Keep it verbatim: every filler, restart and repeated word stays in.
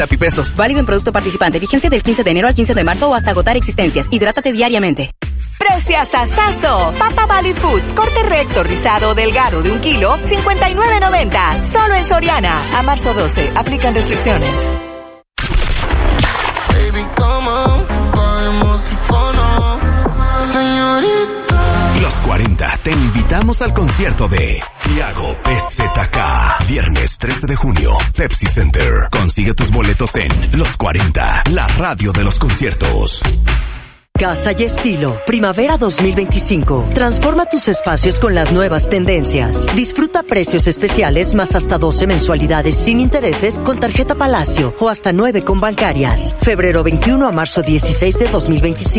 Pesos. Válido en producto participante. Vigencia del quince de enero al quince de marzo o hasta agotar existencias. Hidrátate diariamente. Precios asazo. Papa Valley Foods. Corte recto, rizado, delgado de un kilo, cincuenta y nueve noventa. Solo en Soriana. A marzo doce. Aplican restricciones. Baby, come on, podemos ir fono, señorita. Los cuarenta, te invitamos al concierto de Tiago P Z K. Viernes trece de junio, Pepsi Center. Consigue tus boletos en Los cuarenta, la radio de los conciertos. Casa y Estilo, Primavera dos mil veinticinco. Transforma tus espacios con las nuevas tendencias. Disfruta precios especiales más hasta doce mensualidades sin intereses con tarjeta Palacio o hasta nueve con bancarias. Febrero veintiuno a marzo dieciséis de dos mil veinticinco.